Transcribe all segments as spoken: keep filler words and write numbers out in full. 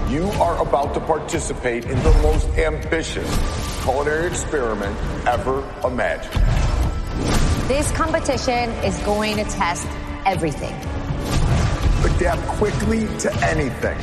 You are about to participate in the most ambitious culinary experiment ever imagined. This competition is going to test everything. Adapt quickly to anything.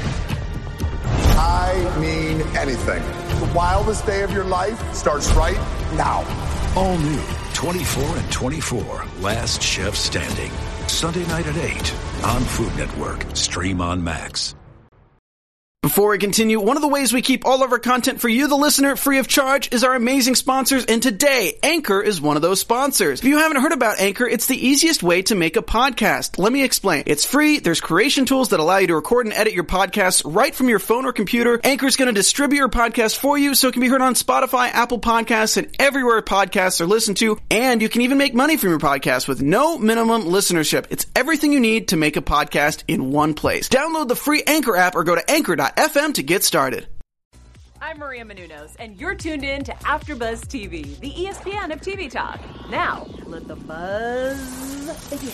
I mean anything. The wildest day of your life starts right now. All new twenty-four and twenty-four, Last Chef Standing. Sunday night at eight on Food Network. Stream on Max. Before we continue, one of the ways we keep all of our content for you, the listener, free of charge is our amazing sponsors, and today, Anchor is one of those sponsors. If you haven't heard about Anchor, it's the easiest way to make a podcast. Let me explain. It's free, there's creation tools that allow you to record and edit your podcasts right from your phone or computer. Anchor's going to distribute your podcast for you so it can be heard on Spotify, Apple Podcasts, and everywhere podcasts are listened to, and you can even make money from your podcast with no minimum listenership. It's everything you need to make a podcast in one place. Download the free Anchor app or go to anchor dot f m to get started. I'm Maria Menounos, and you're tuned in to AfterBuzz T V, the E S P N of T V talk. Now, let the buzz begin.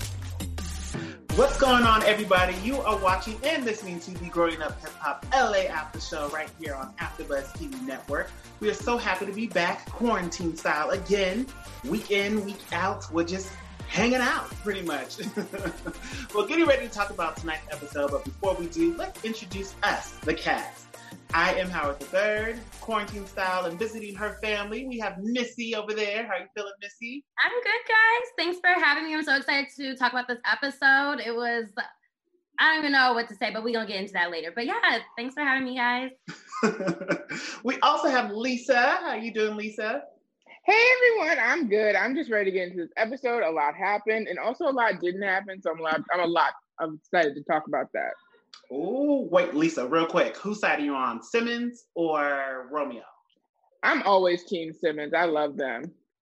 What's going on, everybody? You are watching and listening to the Growing Up Hip Hop L A After Show right here on AfterBuzz T V Network. We are so happy to be back, quarantine style again, week in, week out. We're just hanging out, pretty much. We're getting ready to talk about tonight's episode, but before we do, let's introduce us, the cast. I am Howard the Third, quarantine style, and visiting her family. We have Missy over there. How are you feeling, Missy? I'm good, guys. Thanks for having me. I'm so excited to talk about this episode. It was, I don't even know what to say, but we're going to get into that later. But yeah, thanks for having me, guys. We also have Lisa. How are you doing, Lisa? Hey everyone, I'm good. I'm just ready to get into this episode. A lot happened, and also a lot didn't happen. So I'm a lot. I'm a lot. I'm excited to talk about that. Oh, wait, Lisa, real quick. Whose side are you on, Simmons or Romeo? I'm always Team Simmons. I love them.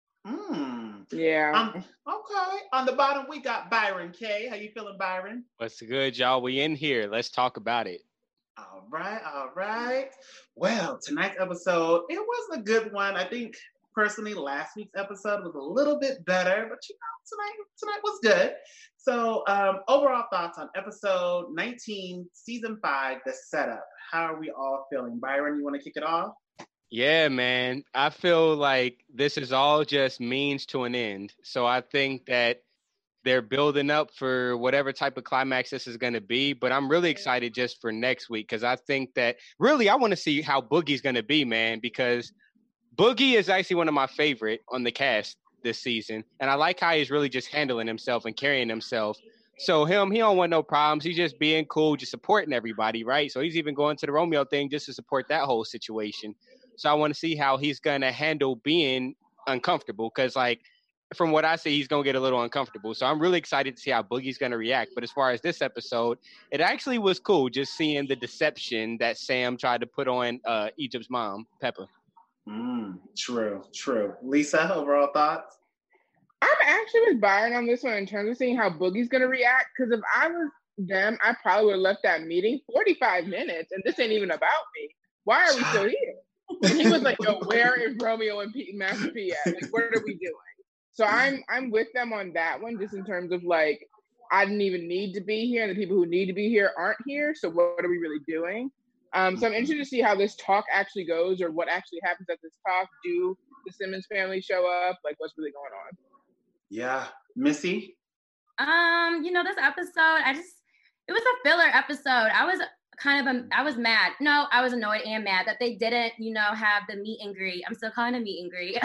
Hmm. Yeah. Um, okay. On the bottom, we got Byron K. How you feeling, Byron? What's good, y'all? We in here. Let's talk about it. All right. All right. Well, tonight's episode, it was a good one. I think. Personally, last week's episode was a little bit better, but you know, tonight tonight was good. So, um, overall thoughts on episode nineteen, season five, the setup. How are we all feeling? Byron, you want to kick it off? Yeah, man. I feel like this is all just means to an end. So I think that they're building up for whatever type of climax this is going to be. But I'm really excited just for next week because I think that really I want to see how Boogie's going to be, man, because Boogie is actually one of my favorite on the cast this season. And I like how he's really just handling himself and carrying himself. So him, he don't want no problems. He's just being cool, just supporting everybody, right? So he's even going to the Romeo thing just to support that whole situation. So I want to see how he's going to handle being uncomfortable. Because, like, from what I see, he's going to get a little uncomfortable. So I'm really excited to see how Boogie's going to react. But as far as this episode, it actually was cool just seeing the deception that Sam tried to put on uh, Egypt's mom, Pepper. Mm, true, true. Lisa, overall thoughts? I'm actually with Byron on this one in terms of seeing how Boogie's going to react. Because if I was them, I probably would have left that meeting forty-five minutes, and this ain't even about me. Why are we still here? And he was like, yo, where is Romeo and P- Master P at? Like, what are we doing? So I'm I'm with them on that one, just in terms of, like, I didn't even need to be here, and the people who need to be here aren't here, so what are we really doing? Um, so I'm interested to see how this talk actually goes, or what actually happens at this talk. Do the Simmons family show up? Like, what's really going on? Yeah. Missy? Um, you know, this episode, I just, it was a filler episode. I was kind of, a, I was mad. No, I was annoyed and mad that they didn't, you know, have the meet and greet. I'm still calling it a meet and greet.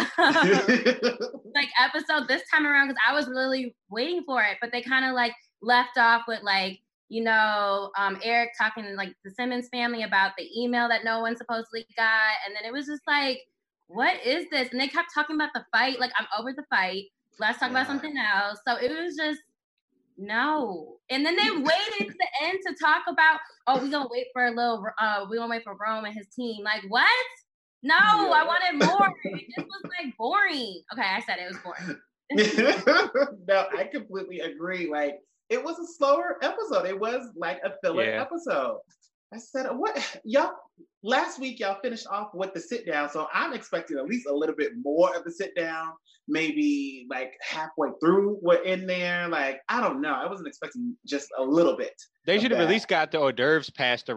Like, episode this time around, because I was really waiting for it, but they kind of, like, left off with, like, you know, um, Eric talking to, like, the Simmons family about the email that no one supposedly got. And then it was just like, what is this? And they kept talking about the fight. Like, I'm over the fight. Let's talk yeah. about something else. So it was just, no. And then they waited to the end to talk about, oh, we're going to wait for a little, uh, we're going to wait for Rome and his team. Like, what? No, yeah. I wanted more. It just was, like, boring. Okay, I said it was boring. No, I completely agree. Like, it was a slower episode. It was like a filler yeah. episode. I said, what? Y'all, last week y'all finished off with the sit down. So I'm expecting at least a little bit more of the sit down. Maybe like halfway through we're in there. Like, I don't know. I wasn't expecting just a little bit. They should have at least got the hors d'oeuvres passed around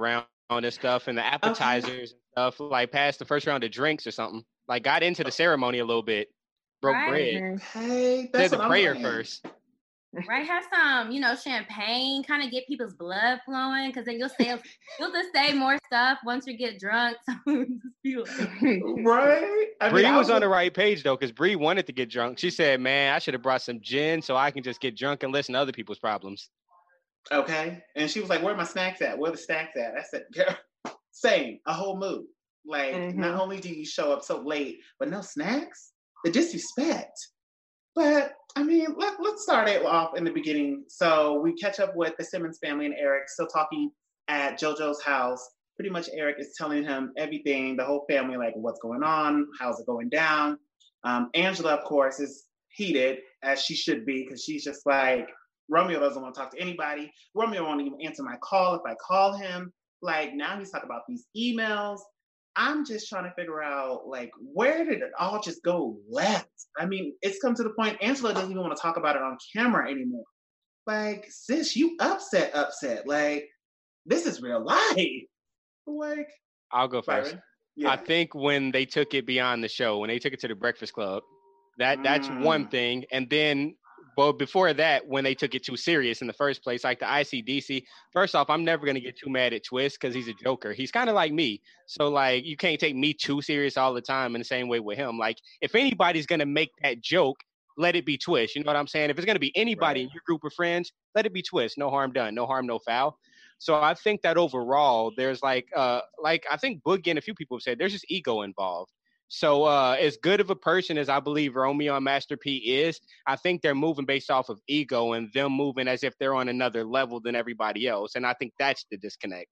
and stuff, and the appetizers okay. and stuff, like past the first round of drinks or something. Like got into the ceremony a little bit, broke right. bread. Hey, that's did what the prayer I'm first. Right, have some, you know, champagne, kind of get people's blood flowing, because then you'll say you'll just say more stuff once you get drunk. So just be like, right. I Bree mean, was I on the right page though, because Bree wanted to get drunk. She said, "Man, I should have brought some gin so I can just get drunk and listen to other people's problems." Okay, and she was like, "Where are my snacks at? Where are the snacks at?" I said, "Girl, same, a whole mood. Like, mm-hmm. not only do you show up so late, but no snacks. The disrespect." But I mean, let, let's start it off in the beginning. So we catch up with the Simmons family and Eric still talking at JoJo's house. Pretty much Eric is telling him everything, the whole family, like what's going on, how's it going down. Um, Angela, of course, is heated, as she should be, because she's just like, Romeo doesn't want to talk to anybody. Romeo won't even answer my call if I call him. Like, now he's talking about these emails. I'm just trying to figure out, like, where did it all just go left? I mean, it's come to the point Angela doesn't even want to talk about it on camera anymore. Like, sis, you upset, upset. Like, this is real life. Like, I'll go first. Yeah. I think when they took it beyond the show, when they took it to the Breakfast Club, that that's mm. one thing. And then, well, before that, when they took it too serious in the first place, like the I C D C, first off, I'm never going to get too mad at Twist because he's a joker. He's kind of like me. So, like, you can't take me too serious all the time in the same way with him. Like, if anybody's going to make that joke, let it be Twist. You know what I'm saying? If it's going to be anybody right. in your group of friends, let it be Twist. No harm done. No harm, no foul. So I think that overall, there's like, uh, like I think Boogie and a few people have said, there's just ego involved. So uh, as good of a person as I believe Romeo and Master P is, I think they're moving based off of ego and them moving as if they're on another level than everybody else. And I think that's the disconnect.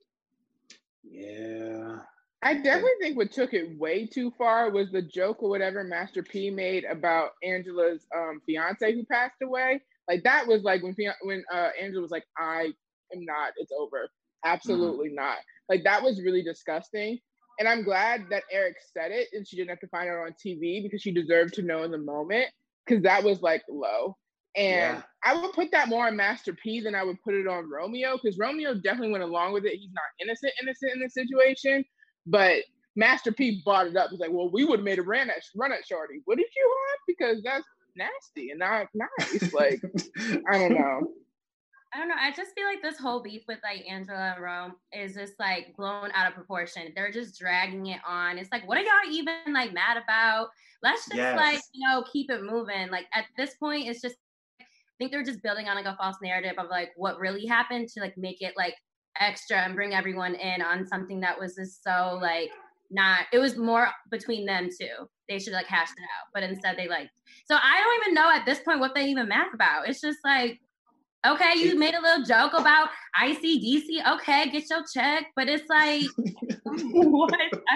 Yeah. I definitely think what took it way too far was the joke or whatever Master P made about Angela's um, fiance who passed away. Like that was like when when uh, Angela was like, I am not, it's over. Absolutely mm-hmm. not. Like that was really disgusting. And I'm glad that Eric said it and she didn't have to find out on T V because she deserved to know in the moment because that was like low. And yeah. I would put that more on Master P than I would put it on Romeo because Romeo definitely went along with it. He's not innocent, innocent in this situation. But Master P brought it up. He's like, well, we would have made a run at, run at Shorty. What did you have? Because that's nasty and not nice. Like, I don't know. I don't know. I just feel like this whole beef with like Angela and Rome is just like blown out of proportion. They're just dragging it on. It's like, what are y'all even like mad about? Let's just yes. like, you know, keep it moving. Like at this point, it's just, I think they're just building on like a false narrative of like what really happened to like make it like extra and bring everyone in on something that was just so like not, it was more between them two. They should like hash it out. But instead they like, so I don't even know at this point what they even mad about. It's just like, okay, you made a little joke about I C D C. Okay, get your check. But it's like, what?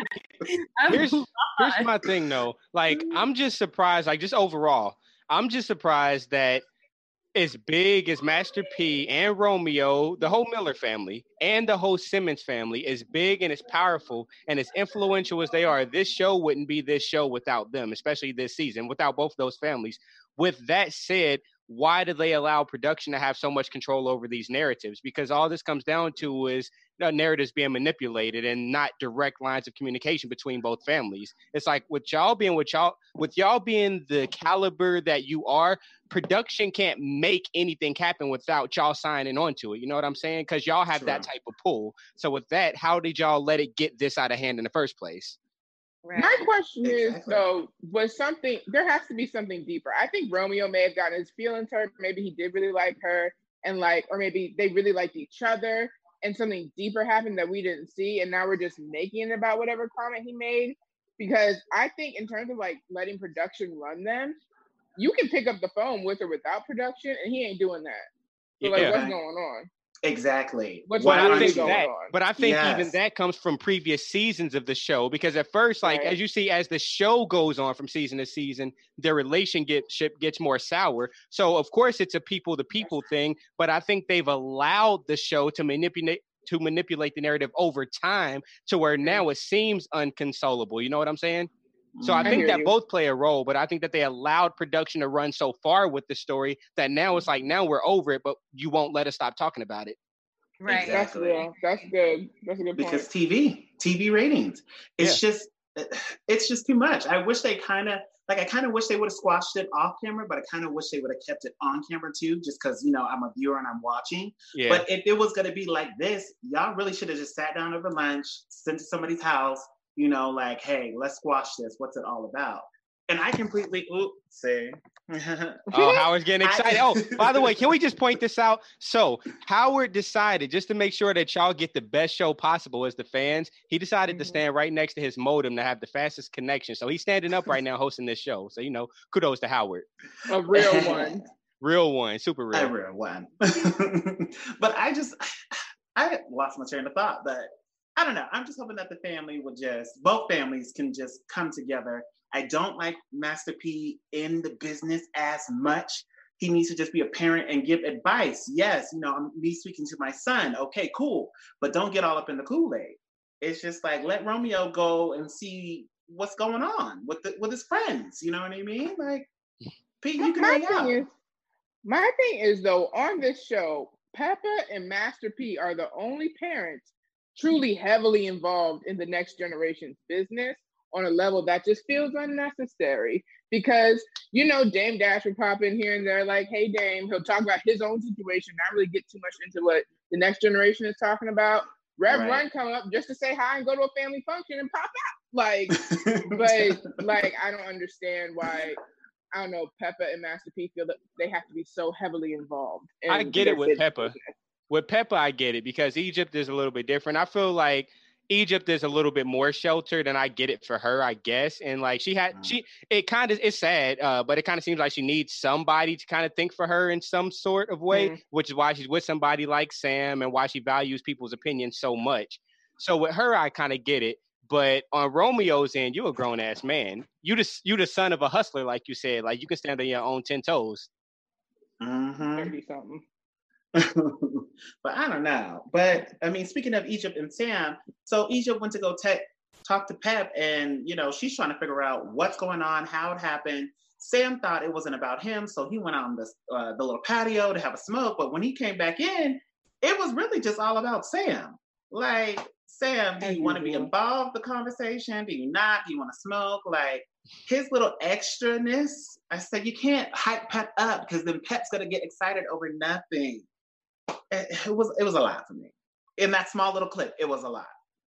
I, here's, here's my thing, though. Like, I'm just surprised, like, just overall, I'm just surprised that as big as Master P and Romeo, the whole Miller family, and the whole Simmons family, as big and as powerful and as influential as they are, this show wouldn't be this show without them, especially this season, without both of those families. With that said, why do they allow production to have so much control over these narratives? Because all this comes down to is you know, narratives being manipulated and not direct lines of communication between both families. It's like with y'all being with y'all, with y'all being the caliber that you are, production can't make anything happen without y'all signing on to it. You know what I'm saying? Because y'all have sure. that type of pull. So with that, how did y'all let it get this out of hand in the first place? Right. My question exactly. is, though, was something, there has to be something deeper. I think Romeo may have gotten his feelings hurt. Maybe he did really like her and like, or maybe they really liked each other and something deeper happened that we didn't see. And now we're just making it about whatever comment he made. Because I think in terms of like letting production run them, you can pick up the phone with or without production and he ain't doing that. So like, yeah. what's going on? Exactly. What's but, I really think that, on? but I think yes. even that comes from previous seasons of the show because at first, like right. as you see, as the show goes on from season to season, their relationship gets more sour. So of course it's a people to people thing, but I think they've allowed the show to manipulate to manipulate the narrative over time to where now it seems unconsolable. You know what I'm saying? So I think I that you. both play a role, but I think that they allowed production to run so far with the story that now it's like, now we're over it, but you won't let us stop talking about it. Right. That's Exactly. real. That's good. That's a good point. Because T V, T V ratings, it's Yeah. just, it's just too much. I wish they kind of, like, I kind of wish they would have squashed it off camera, but I kind of wish they would have kept it on camera too, just because, you know, I'm a viewer and I'm watching. Yeah. But if it was going to be like this, y'all really should have just sat down over lunch, sent to somebody's house, you know, like, hey, let's squash this. What's it all about? And I completely, oops, say. Oh, Howard's getting excited. Oh, by the way, can we just point this out? So Howard decided, just to make sure that y'all get the best show possible as the fans, he decided Mm-hmm. to stand right next to his modem to have the fastest connection. So he's standing up right now hosting this show. So, you know, kudos to Howard. A real one. Real one, super real. A real one. But I just, I lost my train of thought, but I don't know. I'm just hoping that the family would just, both families can just come together. I don't like Master P in the business as much. He needs to just be a parent and give advice. Yes, you know, I'm me speaking to my son. Okay, cool. But don't get all up in the Kool-Aid. It's just like, let Romeo go and see what's going on with the, with his friends. You know what I mean? Like, P, you can my hang thing out. is, my thing is though, on this show, Peppa and Master P are the only parents truly heavily involved in the next generation's business on a level that just feels unnecessary. Because, you know, Dame Dash would pop in here and there like, hey, Dame, he'll talk about his own situation, not really get too much into what the next generation is talking about. Rev Right. Run come up just to say hi and go to a family function and pop out. Like, but like, I don't understand why, I don't know, Peppa and Master P feel that they have to be so heavily involved. in I get it their with business. Peppa. With Peppa, I get it because Egypt is a little bit different. I feel like Egypt is a little bit more sheltered, and I get it for her, I guess. And like she had, she it kind of it's sad, uh, but it kind of seems like she needs somebody to kind of think for her in some sort of way, Mhm. which is why she's with somebody like Sam and why she values people's opinions so much. So with her, I kind of get it. But on Romeo's end, you a grown ass man. You the you the son of a hustler, like you said. Like you can stand on your own ten toes. Mhm. thirty something. But I don't know. But I mean, speaking of Egypt and Sam, so Egypt went to go te- talk to Pep, and you know she's trying to figure out what's going on, how it happened. Sam thought it wasn't about him, so he went out on the uh, the little patio to have a smoke. But when he came back in, it was really just all about Sam. Like, Sam, do you want to be involved in the conversation? Do you not? Do you want to smoke? Like, his little extraness. I said, you can't hype Pep up because then Pep's gonna get excited over nothing. It, it was it was a lot for me. In that small little clip, it was a lot.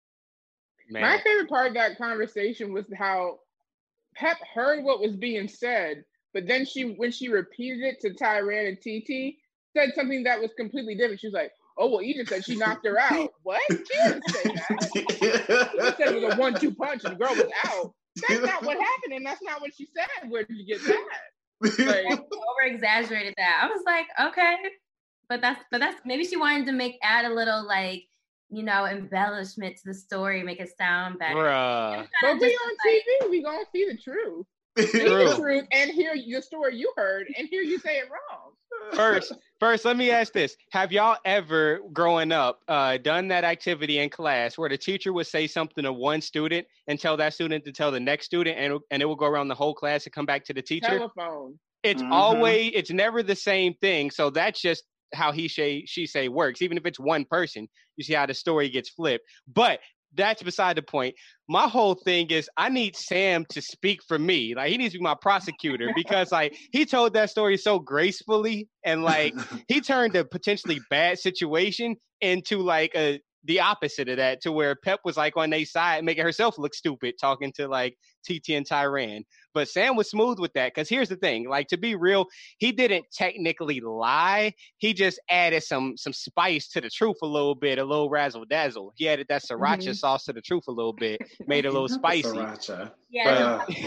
Man. My favorite part of that conversation was how Pep heard what was being said, but then she, when she repeated it to Tyran and T T, said something that was completely different. She was like, oh, well, Egypt said she knocked her out. What? She didn't say that. She just said it was a one two punch and the girl was out. That's not what happened, and that's not what she said. Where did you get that? Like, Over exaggerated that. I was like, okay, but that's but that's maybe she wanted to make add a little like you know embellishment to the story, make it sound better. Bruh. but we Just on like- T V, we gonna see the truth. See True. the truth and hear the story you heard and hear you say it wrong. First, first, let me ask this. Have y'all ever, growing up, uh, done that activity in class where the teacher would say something to one student and tell that student to tell the next student, and, and it will go around the whole class and come back to the teacher? Telephone. It's Mhm. always, it's never the same thing. So that's just how he say, she say works. Even if it's one person, you see how the story gets flipped. But that's beside the point. My whole thing is I need Sam to speak for me. Like, he needs to be my prosecutor because like he told that story so gracefully, and like he turned a potentially bad situation into like a the opposite of that, to where Pep was like on their side, making herself look stupid, talking to like T T and Tyran. But Sam was smooth with that, because here's the thing, like, to be real, he didn't technically lie. He just added some some spice to the truth a little bit, a little razzle dazzle. He added that sriracha Mhm. sauce to the truth a little bit, made it a little spicy. Sriracha. Yeah, But,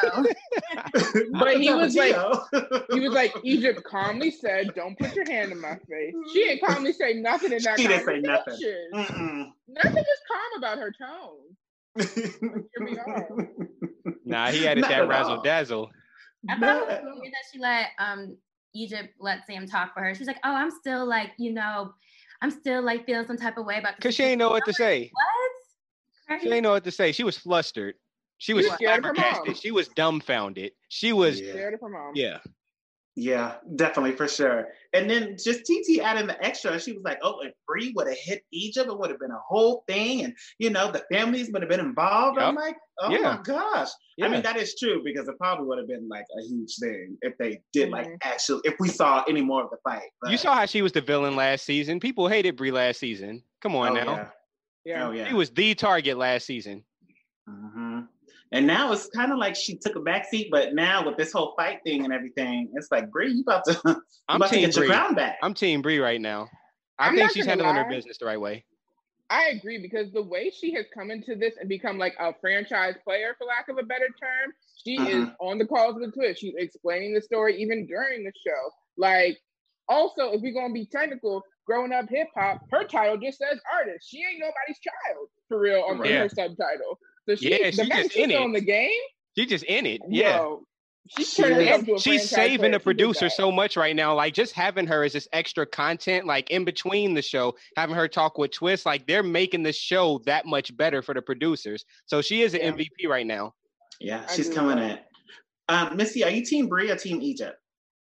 the But he was like, Tapatio. he was like, Egypt calmly said, "Don't put your hand in my face." She didn't calmly say nothing in that She didn't say conversation. nothing. Mm-mm. Nothing was calm about her tone. Here we are. Nah, he added Not that at razzle all. dazzle. I thought it was weird that she let um Egypt let Sam talk for her. She was like, "Oh, I'm still like, you know, I'm still like feeling some type of way about." the Because she ain't know what to say. What? She ain't know what to say. She was flustered. She was was scared of her mom. flabbergasted. She was dumbfounded. She was, Yeah. Scared of her mom. yeah. Yeah, definitely, for sure. And then just T T adding the extra, she was like, oh, if Bree would have hit Egypt, it would have been a whole thing. And, you know, the families would have been involved. Yep. I'm like, oh Yeah. my gosh. Yeah. I mean, that is true because it probably would have been like a huge thing if they did like Mhm. actually, if we saw any more of the fight. But, You saw how she was the villain last season. People hated Brie last season. Come on oh, now. yeah. Yeah. Oh, yeah. She was the target last season. hmm And now it's kind of like she took a backseat, but now with this whole fight thing and everything, it's like, Brie, you about to, you I'm about to team get your Brie. crown back. I'm team Brie right now. I I'm think not she's gonna handling her lie. business the right way. I agree because the way she has come into this and become like a franchise player, for lack of a better term, she Mhm. is on the calls with Twitch. She's explaining the story even during the show. Like, also, if we're gonna be technical, growing up hip hop, her title just says artist. She ain't nobody's child for real on Yeah. her subtitle. So she, Yeah, the she fact just she's in it. on the game, She just in it. Yeah. bro, she's She turning is. herself to a She's franchise saving player. the She did producer that. so much right now. Like just having her as this extra content, like in between the show, having her talk with Twist, like they're making the show that much better for the producers. So she is an Yeah. M V P right now. Yeah, I she's agree coming with in. Um, Missy, are you team Brie or team Egypt?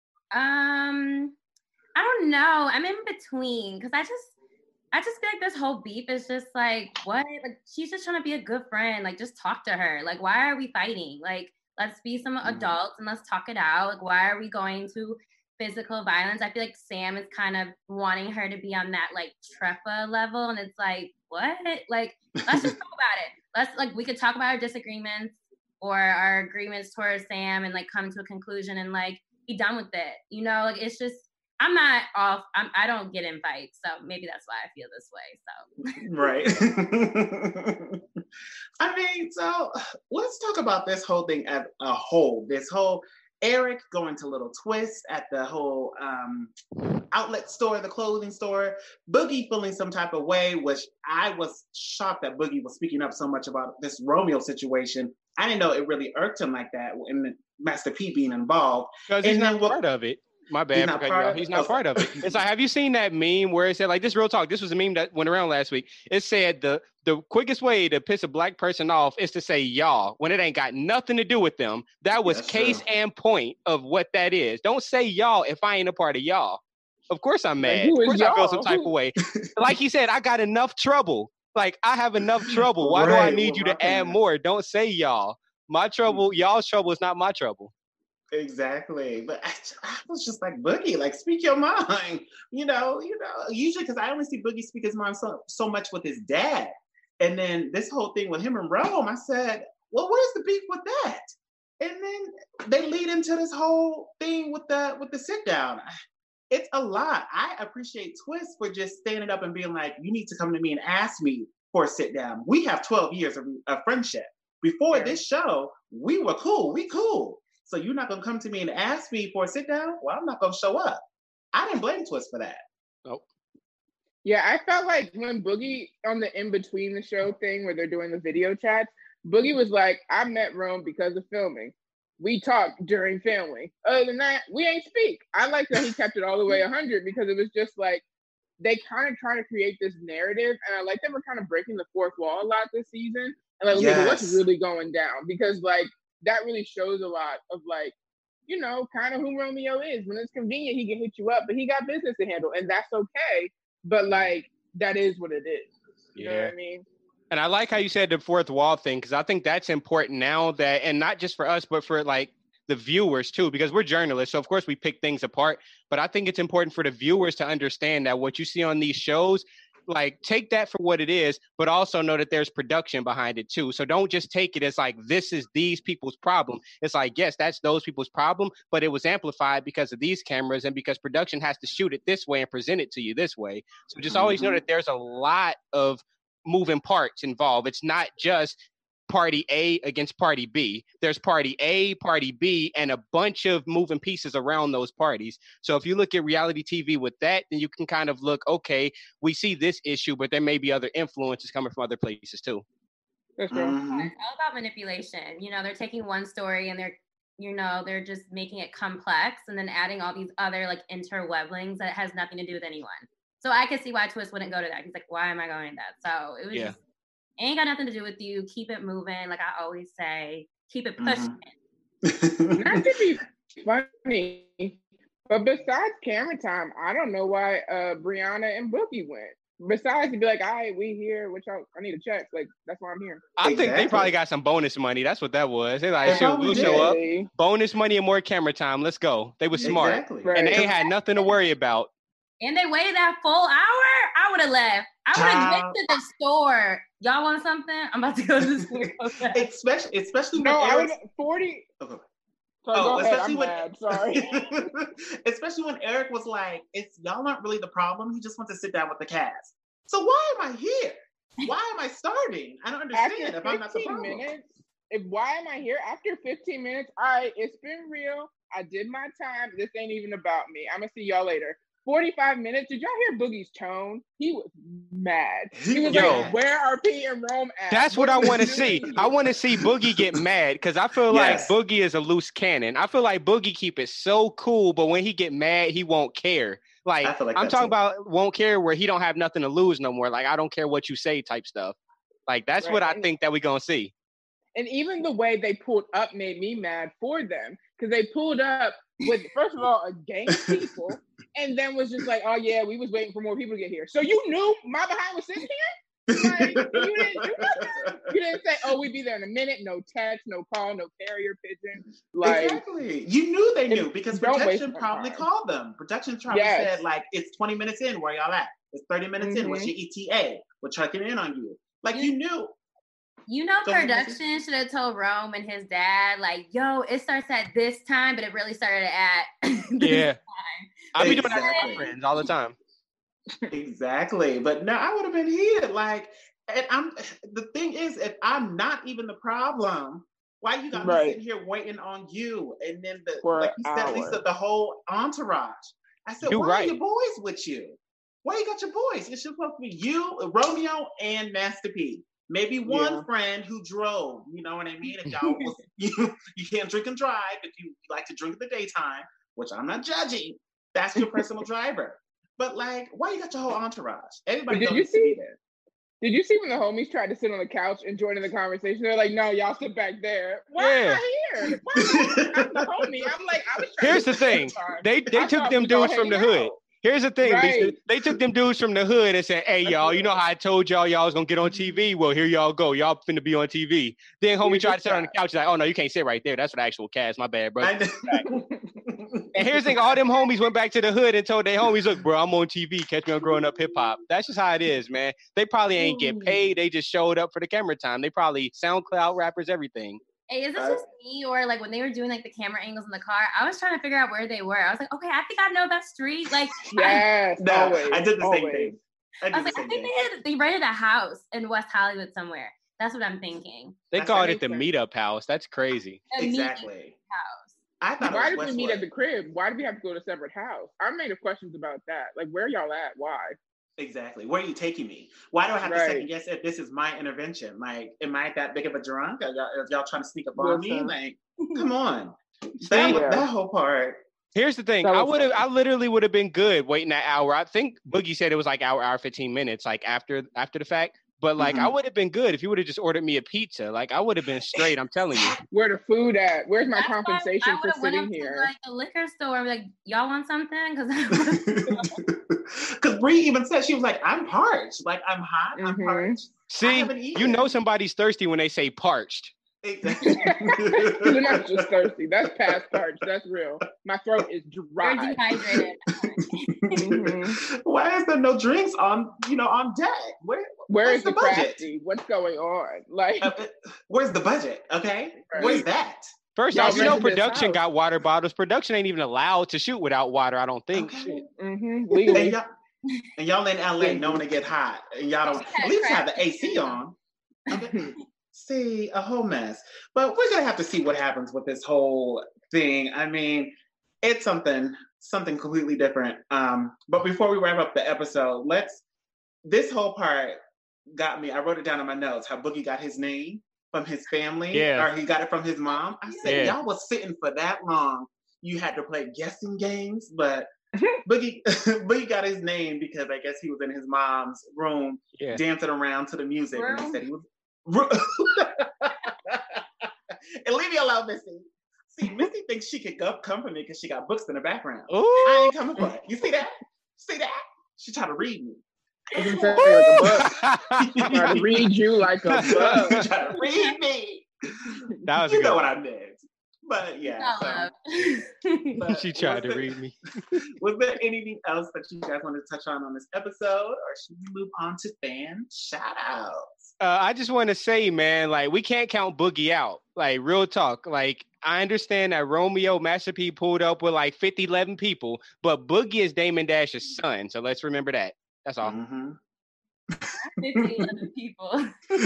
Um, I don't know. I'm in between because I just, I just feel like this whole beef is just like, what? Like, she's just trying to be a good friend. Like, just talk to her. Like, why are we fighting? Like, let's be some Mhm. adults and let's talk it out. Like, why are we going to physical violence? I feel like Sam is kind of wanting her to be on that like Trefa level, and it's like, what? Like, let's just talk about it. Let's like, we could talk about our disagreements or our agreements towards Sam and like come to a conclusion and like be done with it. You know, like it's just, I'm not off. I'm, I don't get in fights, so maybe that's why I feel this way. So Right. I mean, so let's talk about this whole thing as a whole. This whole Eric going to Little Twist at the whole um, outlet store, the clothing store. Boogie feeling some type of way, which I was shocked that Boogie was speaking up so much about this Romeo situation. I didn't know it really irked him like that, and Master P being involved. Because he's And not then what- part of it. My He's bad. not for cutting part you off. of He's it? not Okay. part of it. It's like, have you seen that meme where it said, like, this real talk? This was a meme that went around last week. It said the the quickest way to piss a black person off is to say y'all when it ain't got nothing to do with them. That was That's case true. and point of what that is. Don't say y'all if I ain't a part of y'all. Of course I'm Like, mad. who Of is course I feel some y'all? type Who- of way. Like he said, I got enough trouble. Like I have enough trouble. Why do I Right, need with you my to add pants. more? Don't say y'all. My trouble, y'all's trouble is not my trouble. Exactly, but I, I was just like, Boogie, like speak your mind, you know, you know. Usually, because I only see Boogie speak his mind so so much with his dad, and then this whole thing with him and Rome, I said, well, what is the beef with that? And then they lead into this whole thing with the with the sit down. It's a lot. I appreciate Twist for just standing up and being like, you need to come to me and ask me for a sit down. We have twelve years of, of friendship. Before Yeah. this show, we were cool. We cool. So you're not gonna come to me and ask me for a sit down? Well, I'm not gonna show up. I didn't blame Twist for that. Nope. Yeah, I felt like when Boogie on the in between the show thing where they're doing the video chats, Boogie was like, I met Rome because of filming. We talked during filming. Other than that, we ain't speak. I like that he kept it all the way one hundred because it was just like, they kind of trying to create this narrative. And I like that we're kind of breaking the fourth wall a lot this season. And like, okay, but what's Yes. really going down? Because like, that really shows a lot of like, you know, kind of who Romeo is. When it's convenient, he can hit you up, but he got business to handle, and that's okay. But like, that is what it is. You know what Yeah. I mean? And I like how you said the fourth wall thing, because I think that's important now that, and not just for us, but for like the viewers too, because we're journalists. So of course we pick things apart, but I think it's important for the viewers to understand that what you see on these shows, like take that for what it is, but also know that there's production behind it too. So don't just take it as like, this is these people's problem. It's like, yes, that's those people's problem, but it was amplified because of these cameras and because production has to shoot it this way and present it to you this way. So just always know Mhm. that there's a lot of moving parts involved. It's not just party A against party B. There's party A, party B, and a bunch of moving pieces around those parties. So if you look at reality T V with that, then you can kind of look, okay, we see this issue, but there may be other influences coming from other places too. That's true. Mhm. it's all about manipulation. You know, they're taking one story and they're, you know, they're just making it complex and then adding all these other like interwebbings that has nothing to do with anyone. So I can see why Twist wouldn't go to that. He's like, why am I going to that? So it was Yeah. just, ain't got nothing to do with you. Keep it moving. Like I always say, keep it pushing. Mhm. Not to be funny, But besides camera time, I don't know why uh, Brianna and Boogie went. Besides, to be like, all right, we here. Which I, I need a check. Like, that's why I'm here. I Exactly. think they probably got some bonus money. That's what that was. They like, They shoot, probably we'll show up. Hey. Bonus money and more camera time. Let's go. They were smart. Exactly. Right. And they ain't had nothing to worry about. And they waited that full hour. I would have left. I would have Child. went to the store. Y'all want something? I'm about to go to the store. Okay. Especially, especially when No, I Eric. was forty. Okay. Sorry, Oh, go ahead. especially I'm when mad. Sorry. especially when Eric was like, "It's y'all aren't really the problem. He just wants to sit down with the cast." So why am I here? Why am I starting? I don't understand. After if I'm not the fifteen problem. minutes, if why am I here? After fifteen minutes, all right, it's been real. I did my time. This ain't even about me. I'm gonna see y'all later. forty-five minutes. Did y'all hear Boogie's tone? He was mad. He was Yo. like, "Where are Pete and Rome at?" That's what I are want to we see. doing I here?" want to see Boogie get mad because I feel Yes. like Boogie is a loose cannon. I feel like Boogie keep it so cool, but when he get mad, he won't care. Like, I feel like I'm that talking too. about won't care where he don't have nothing to lose no more. Like, I don't care what you say type stuff. Like, that's Right, what I and- think that we gonna see. And even the way they pulled up made me mad for them because they pulled up with, first of all, a gang of people, and then was just like, "Oh yeah, we was waiting for more people to get here." So you knew my behind was sitting here. Like, you didn't do nothing. You didn't say, "Oh, we'd be there in a minute." No text, no call, no carrier pigeon. Like, Exactly. You knew they knew It- because don't waste production my probably time. called them. Production probably Yes. said, like, it's twenty minutes in, where y'all at? It's thirty minutes in, what's Mhm. your E T A? We're checking in on you. Like, You- you knew. You know, Go ahead, production should have told Rome and his dad, like, yo, it starts at this time, but it really started at this Yeah. time. I be doing that with Exactly. my friends all the time. Exactly. But no, I would have been here. Like, and I'm the thing is, if I'm not even the problem, why you got Right. me sitting here waiting on you? And then the For like an you said, Lisa, hour. the whole entourage. I said, You why right. are your boys with you? Why you got your boys? It's supposed to be you, Romeo, and Master P. Maybe one Yeah. friend who drove. You know what I mean? If y'all was, you, you can't drink and drive if you like to drink in the daytime, which I'm not judging. That's your personal driver. But like, why you got your whole entourage? Everybody But did don't you need to be see- there. Did you see when the homies tried to sit on the couch and join in the conversation? They're like, "No, y'all sit back there." Why Yeah. am I here? Why am I, I'm the homie. I'm like, I was trying Here's to the thing. time. They they I took thought them we gonna dudes from the hang hood. out. Here's the thing, Lisa. Right. They took them dudes from the hood and said, "Hey, y'all, you know how I told y'all y'all was gonna get on T V? Well, here y'all go. Y'all finna be on T V." Then homie Here's tried the to sit on the shot. couch. He's like, "Oh no, you can't sit right there. That's for the actual cast. My bad, bro." I know. And here's the thing: all them homies went back to the hood and told their homies, "Look, bro, I'm on T V. Catch me on Growing Up Hip Hop." That's just how it is, man. They probably ain't get paid. They just showed up for the camera time. They probably SoundCloud rappers, everything. Hey, is this Uh, just me or like when they were doing like the camera angles in the car? I was trying to figure out where they were. I was like, okay, I think I know that street. Like, Yes, No, always. I did the always. same thing. I I, did was the like, I same think thing. they had, they rented a house in West Hollywood somewhere. That's what I'm thinking. They That's- called that it the makes meetup house. That's crazy. A meeting Exactly. house. I thought Why it did was we meet at the Westwood. crib? Why did we have to go to a separate house? I made a questions about that. Like, where y'all at? Why? Exactly. Where are you taking me? Why do I have to Right. second guess if this is my intervention? Like, am I that big of a drunk? Are y'all, are y'all trying to sneak up on me? Listen. Like, come on. See? That, Yeah. that whole part. Here's the thing. That I was would have. I funny. literally would have been good waiting that hour. I think Boogie said it was like hour, hour, fifteen minutes, like after after the fact. But like, I Mhm. would have been good if you would have just ordered me a pizza. Like, I would have been straight. I'm telling you. Where the food at? Where's my That's why compensation I for would've went sitting up here? to like the liquor store. Like, y'all want something? Because Because Bree even said, she was like, I'm parched. Like, I'm hot. I'm Mhm. parched. I See, haven't you eaten. know somebody's thirsty when they say parched. Exactly. You're not just thirsty. That's past parched. That's real. My throat is you're dry. dehydrated. Mhm. Why is there no drinks on, you know, on deck? Where, Where where's is the, the budget? crafty? What's going on? Like, Uh, uh, where's the budget? Okay. Right. Where's that? First Y'all off, you know rented this production house. got water bottles. Production ain't even allowed to shoot without water. I don't think. Okay. Shit. hmm And legally. y'all, and y'all in L A knowing it get hot, and y'all don't Yeah, at least have the crafty. A C on. Okay. See, a whole mess. But we're gonna have to see what happens with this whole thing. I mean, it's something something completely different. Um, but before we wrap up the episode, let's this whole part got me. I wrote it down in my notes how Boogie got his name from his family, Yeah. or he got it from his mom. I said, Yeah. y'all was sitting for that long. You had to play guessing games, but Boogie Boogie got his name because I guess he was in his mom's room Yeah. dancing around to the music, and he Room? said he was. And leave me alone, Missy. See, Missy thinks she could go come for me because she got books in the background. Ooh. I ain't coming for it. You see that? See that? She tried to read me. I was gonna say like a book. Try to read you like a book. She tried to read me. That was you good. know what I meant. But yeah. So, but she tried to there, read me. Was there anything else that you guys wanted to touch on on this episode, or should we move on to fan shout outs? Uh, I just want to say, man, like, we can't count Boogie out. Like, real talk. Like, I understand that Romeo Master P pulled up with like fifty, eleven people, but Boogie is Damon Dash's son. So let's remember that. That's all. Mm-hmm. fifty, eleven people.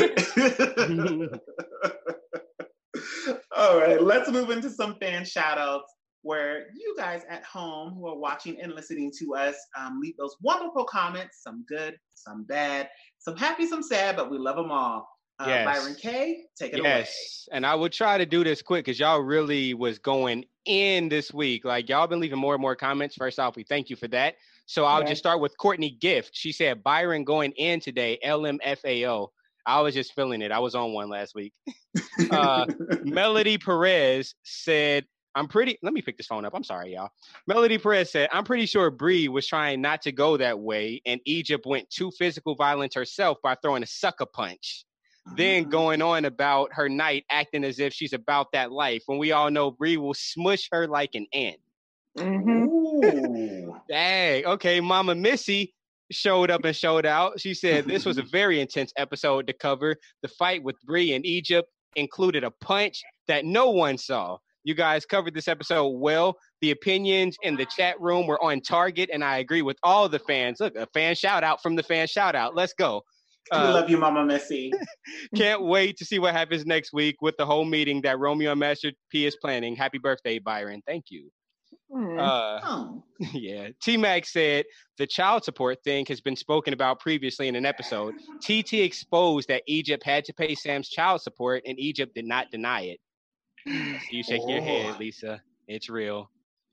All right, let's move into some fan shout outs where you guys at home who are watching and listening to us um, leave those wonderful comments, some good, some bad, some happy, some sad, but we love them all. Uh, Yes. Byron K, take it Yes, and I would try to do this quick because y'all really was going in this week. Like, y'all been leaving more and more comments. First off, we thank you for that. So I'll Yeah. just start with Courtney Gift. She said, Byron going in today, L M F A O. I was just feeling it. I was on one last week. uh, Melody Perez said, I'm pretty, let me pick this phone up. I'm sorry, y'all. Melody Perez said, I'm pretty sure Bree was trying not to go that way, and Egypt went too physical violence herself by throwing a sucker punch. Then going on about her night, acting as if she's about that life, when we all know Bree will smush her like an ant. Mm-hmm. Ooh. Dang. Okay, Mama Missy showed up and showed out. She said this was a very intense episode to cover. The fight with Bree in Egypt included a punch that no one saw. You guys covered this episode well. The opinions in the chat room were on target, and I agree with all the fans. Look, a fan shout out from the fan shout out. Let's go. We Uh, love you, Mama Missy. Can't wait to see what happens next week with the whole meeting that Romeo and Master P is planning. Happy birthday, Byron. Thank you. Uh, Oh. yeah. T-Mac said the child support thing has been spoken about previously in an episode. T T exposed that Egypt had to pay Sam's child support, and Egypt did not deny it. You shake your head, Lisa. It's real.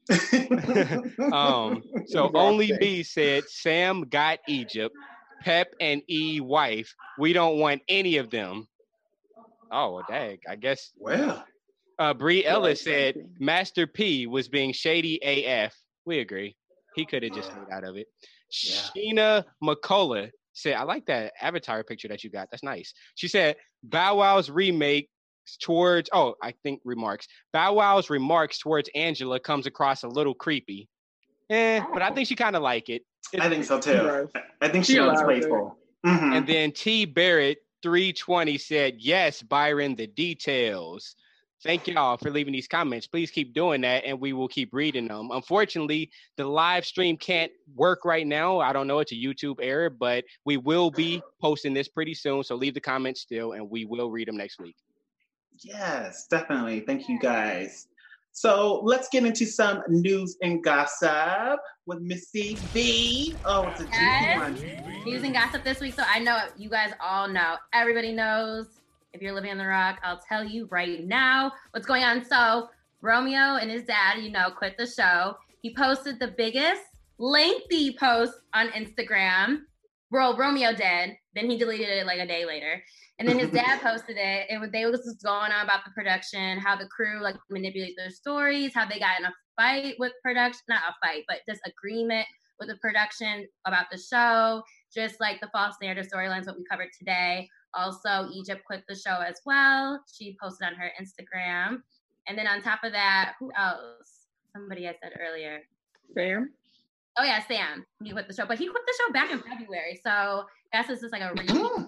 um. So only me said Sam got Egypt. Pep and E wife. We don't want any of them. Oh, well, dang. I guess. Well. Uh, Bree Ellis said Master P was being shady A F. We agree. He could have just stayed out of it. Yeah. Sheena McCullough said, I like that avatar picture that you got. That's nice. She said, Bow Wow's remake towards, oh, I think remarks. Bow Wow's remarks towards Angela comes across a little creepy. Eh, but I think she kind of like it. It's, I think so too. I think she She was allows grateful. Mhm. And then T. Barrett three twenty said, yes, Byron, the details. Thank y'all for leaving these comments. Please keep doing that, and we will keep reading them. Unfortunately, the live stream can't work right now. I don't know. It's a YouTube error, but we will be posting this pretty soon. So leave the comments still, and we will read them next week. Yes, definitely. Thank you, guys. So let's get into some news and gossip with Missy B. Oh, it's a juicy Yes. one. News and gossip this week. So I know you guys all know. Everybody knows. If you're living on the rock, I'll tell you right now what's going on. So Romeo and his dad, you know, quit the show. He posted the biggest lengthy post on Instagram. Well, Romeo did. Then he deleted it like a day later. And then his dad posted it. And they was just going on about the production, how the crew like manipulate their stories, how they got in a fight with production, not a fight, but just agreement with the production about the show, just like the false narrative storylines that we covered today. Also, Egypt quit the show as well. She posted on her Instagram. And then on top of that, who else? Somebody I said earlier. Sam? Oh, yeah, Sam. He quit the show. But he quit the show back in February. So I guess this is like a repeat.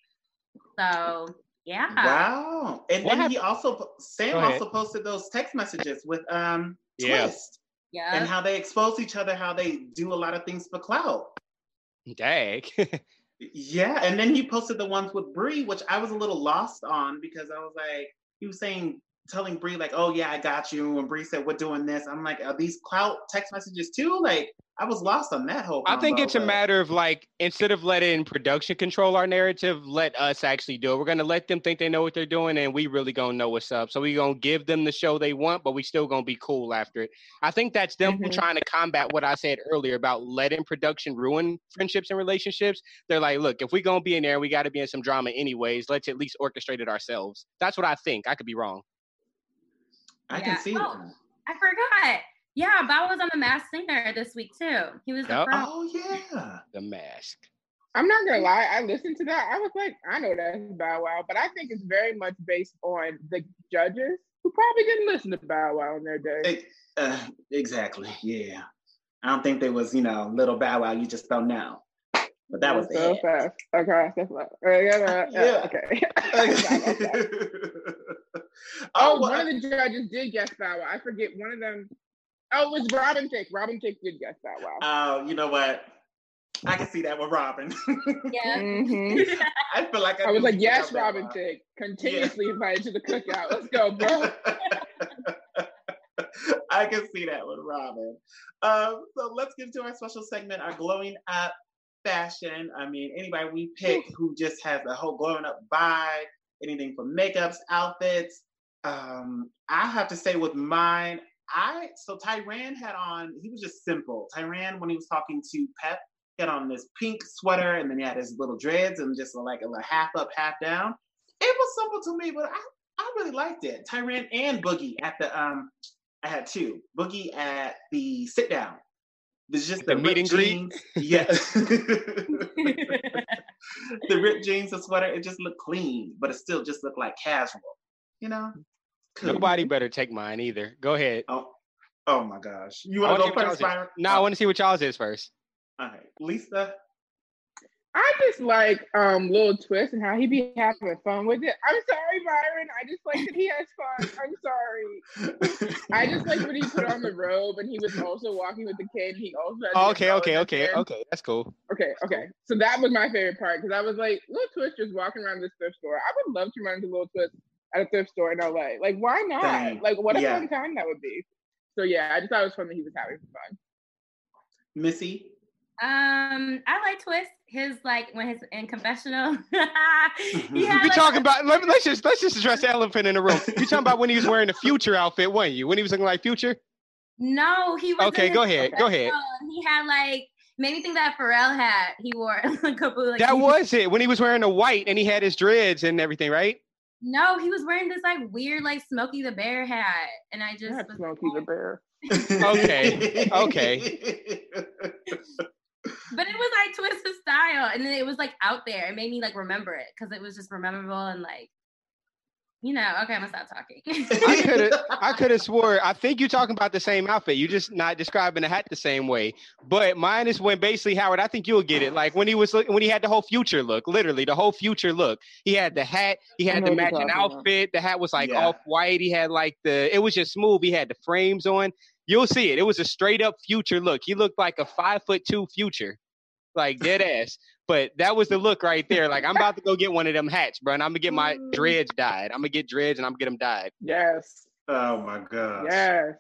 So, yeah. Wow. And What then he also, Sam Go ahead. also posted those text messages with um Yeah. Twist Yeah. and how they expose each other, how they do a lot of things for clout. Dang. Yeah, and then he posted the ones with Bree, which I was a little lost on because I was like, he was saying, telling Bree like, "Oh yeah, I got you," and Bree said, "We're doing this." I'm like, "Are these clout text messages too?" Like, I was lost on that whole. I think combo, it's a but- matter of like, instead of letting production control our narrative, let us actually do it. We're going to let them think they know what they're doing, and we really going to know what's up. So we going to give them the show they want, but we still going to be cool after it. I think that's them Mhm. trying to combat what I said earlier about letting production ruin friendships and relationships. They're like, look, if we going to be in there, we got to be in some drama anyways. Let's at least orchestrate it ourselves. That's what I think. I could be wrong. I Yeah. can see Oh, that. I forgot. Yeah, Bow was on The Masked Singer this week too. He was the Yep. front. Oh yeah. The Mask. I'm not gonna lie, I listened to that. I was like, I know that's Bow Wow, but I think it's very much based on the judges who probably didn't listen to Bow Wow in their day. It- uh, exactly. Yeah. I don't think there was, you know, little Bow Wow. You just don't know. But that was so it. fast. Okay, that's right. Uh, yeah, Yeah. okay. oh, Oh, well, one of the judges did guess Bow Wow. I forget one of them. Oh, it was Robin Thicke. Robin Thicke did guess Bow Wow. Oh, you know what? I can see that with Robin. Yeah. Mhm. I feel like I, I was knew like, you yes, about Robin Bow Wow. Thicke, continuously invited to the cookout. Let's go, bro. I can see that with Robin. Um, so let's get into our special segment, our glowing up fashion. I mean, anybody we pick who just has a whole glowing up vibe, anything from makeups, outfits. Um, I have to say with mine, I so Tyran had on, he was just simple. Tyran, when he was talking to Pep, he had on this pink sweater and then he had his little dreads and just like a little half up, half down. It was simple to me, but I, I really liked it. Tyran and Boogie at the um I had two. Boogie at the sit down. There's just The the, meet ripped and greet? jeans. Yeah. The ripped jeans and sweater, it just looked clean, but it still just looked like casual. You know? Cool. Nobody better take mine either. Go ahead. Oh, oh my gosh. You I want to wanna go see what first, y'all's is. Byron? No, I want to see what y'all's is first. All right. Lisa? I just like um Lil Twist and how he be having fun with it. I'm sorry, Byron. I just like that he has fun. I'm sorry. I just like when he put on the robe and he was also walking with the kid. He also had Oh, the okay, umbrella okay, in his okay, hand. okay. That's cool. Okay, okay. So that was my favorite part because I was like, Lil Twist just walking around this thrift store. I would love to run into Lil Twist at a thrift store in L A. Like, why not? Same. Like, what a Yeah. fun time that would be. So yeah, I just thought it was fun that he was having fun. Missy? Um, I like Twist. His like when he's in confessional. he You had, be like, talking about let, let's just let's just address the elephant in the room. You talking about when he was wearing the Future outfit, weren't you? When he was looking like Future? No, he was. Okay, in go his ahead, go ahead. confessional. He had like made me think that Pharrell had. He wore a couple like That he- was it. When he was wearing the white and he had his dreads and everything, right? No, he was wearing this like weird like Smokey the Bear hat, and I just That's was Smokey the Bear. Okay, okay. But it was like Twist's style, and then it was like out there. It made me like remember it because it was just memorable and like, you know. Okay, I'm gonna stop talking. I could have I could have swore. I think you're talking about the same outfit. You just not describing the hat the same way. But mine is when basically Howard. I think you'll get it. Like when he was look- when he had the whole Future look, literally the whole Future look. He had the hat. He I had know the what you're matching talking about. outfit. The hat was like Yeah. off white. He had like the. It was just smooth. He had the frames on. You'll see it. It was a straight up Future look. He looked like a five foot two Future, like dead ass. But that was the look right there. Like I'm about to go get one of them hats, bro. And I'm gonna get my dreads dyed. I'm gonna get dreads and I'm gonna get them dyed. Yes. Oh my gosh. Yes.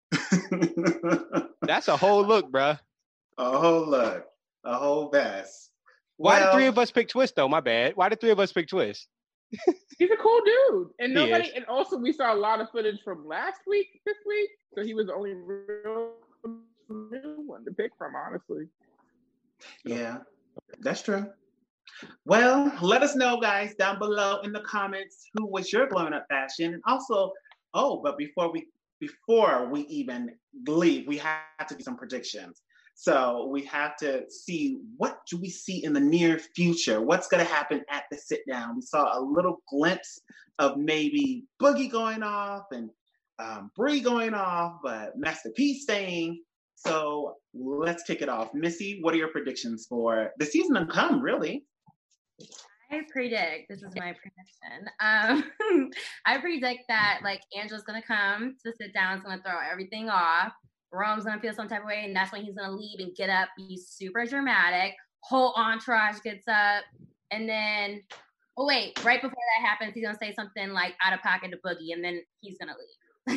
That's a whole look, bro. A whole look. A whole vest. Why Well, did three of us pick Twist though? My bad. Why did three of us pick Twist? He's a cool dude. And He nobody is. and also we saw a lot of footage from last week, this week. So he was the only real new one to pick from, honestly. Yeah, that's true. Well, let us know, guys, down below in the comments who was your glowing up fashion, and also, oh, but before we before we even leave, we have to do some predictions. So we have to see what do we see in the near future. What's going to happen at the sit down? We saw a little glimpse of maybe Boogie going off and um, Bree going off, but Master P staying. So let's kick it off. Missy, what are your predictions for the season to come, really? I predict, this is my prediction. Um, I predict that like Angela's gonna come to sit down, is gonna throw everything off. Rome's gonna feel some type of way, and that's when he's gonna leave and get up, be super dramatic. Whole entourage gets up, and then oh wait, right before that happens, he's gonna say something like out of pocket to Boogie, and then he's gonna leave.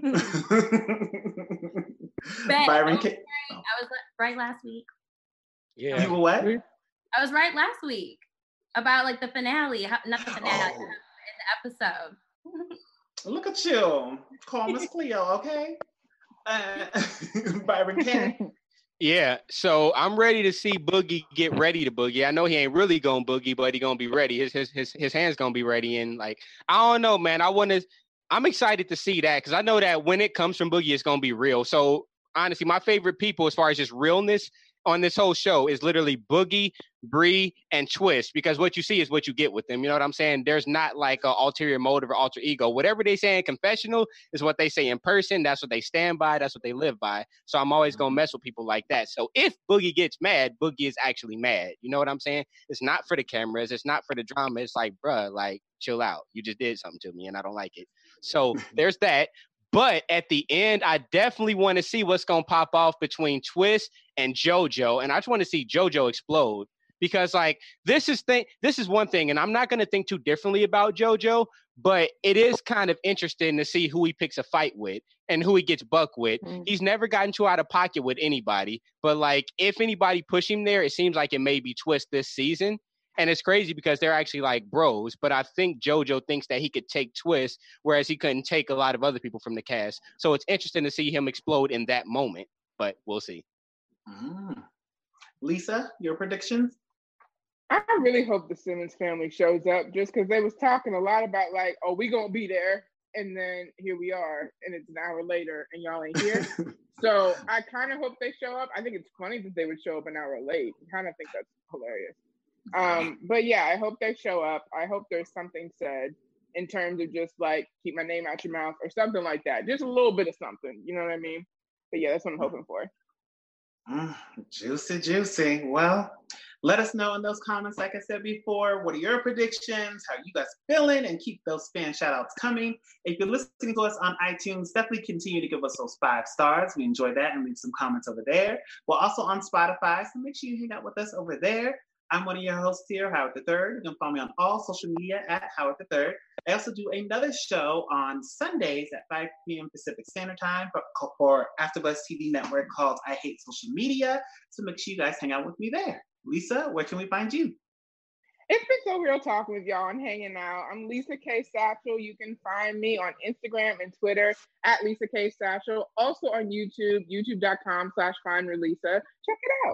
Bet. Byron, I can, was right last week. Yeah. you were what? I was right last week about like the finale, how- not the finale, Oh. in the episode. Look at you. Call Miss Cleo, okay? Uh, Byron can. Yeah. So I'm ready to see Boogie get ready to boogie. I know he ain't really gonna boogie, but he gonna be ready. His his his his hands gonna be ready. And like I don't know, man. I want to. I'm excited to see that because I know that when it comes from Boogie, it's going to be real. So honestly, my favorite people as far as just realness on this whole show is literally Boogie, Bree, and Twist, because what you see is what you get with them. You know what I'm saying? There's not like an ulterior motive or alter ego. Whatever they say in confessional is what they say in person. That's what they stand by. That's what they live by. So I'm always going to mess with people like that. So if Boogie gets mad, Boogie is actually mad. You know what I'm saying? It's not for the cameras. It's not for the drama. It's like, bruh, like, chill out. You just did something to me and I don't like it. So there's that. But at the end, I definitely want to see what's going to pop off between Twist and JoJo. And I just want to see JoJo explode because, like, this is thing. This is one thing. And I'm not going to think too differently about JoJo, but it is kind of interesting to see who he picks a fight with and who he gets buck with. Mm-hmm. He's never gotten too out of pocket with anybody. But, like, if anybody push him there, it seems like it may be Twist this season. And it's crazy because they're actually like bros, but I think JoJo thinks that he could take Twist, whereas he couldn't take a lot of other people from the cast. So it's interesting to see him explode in that moment, but we'll see. Mm. Lisa, your predictions? I really hope the Simmons family shows up just because they was talking a lot about like, oh, we gonna be there. And then here we are, and it's an hour later, and y'all ain't here. So I kind of hope they show up. I think it's funny that they would show up an hour late. I kind of think that's hilarious. Um, but yeah, I hope they show up. I hope there's something said in terms of just like, keep my name out your mouth or something like that. Just a little bit of something, you know what I mean? But yeah, that's what I'm hoping for. Mm, juicy, juicy. Well, let us know in those comments, like I said before, what are your predictions? How are you guys feeling? And keep those fan shout outs coming. If you're listening to us on iTunes, definitely continue to give us those five stars. We enjoy that, and leave some comments over there. We're also on Spotify, so make sure you hang out with us over there. I'm one of your hosts here, Howard the Third. You can follow me on all social media at Howard the Third. I also do another show on Sundays at five p.m. Pacific Standard Time for, for AfterBuzz T V Network called I Hate Social Media. So make sure you guys hang out with me there. Lisa, where can we find you? It's been so real talking with y'all and hanging out. I'm Lisa K. Satchel. You can find me on Instagram and Twitter at Lisa K. Satchel. Also on YouTube, youtube.com slash find Lisa. Check it out.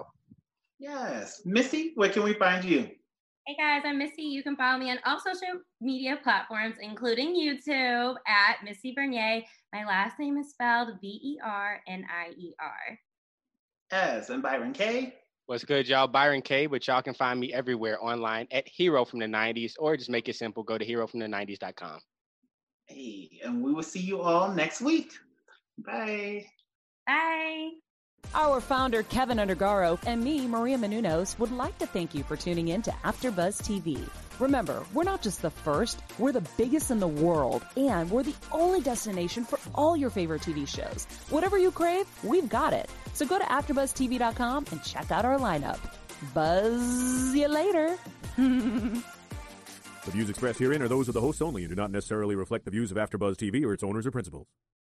Yes. Missy, where can we find you? Hey guys, I'm Missy. You can follow me on all social media platforms, including YouTube at Missy Bernier. My last name is spelled V E R N I E R. Yes, and Byron K. What's good, y'all? Byron K, but y'all can find me everywhere online at Hero from the nineties, or just make it simple, go to hero from the nineties dot com. Hey, and we will see you all next week. Bye. Bye. Our founder, Kevin Undergaro, and me, Maria Menounos, would like to thank you for tuning in to AfterBuzz T V. Remember, we're not just the first, we're the biggest in the world, and we're the only destination for all your favorite T V shows. Whatever you crave, we've got it. So go to after buzz t v dot com and check out our lineup. Buzz you later. The views expressed herein are those of the hosts only and do not necessarily reflect the views of AfterBuzz T V or its owners or principals.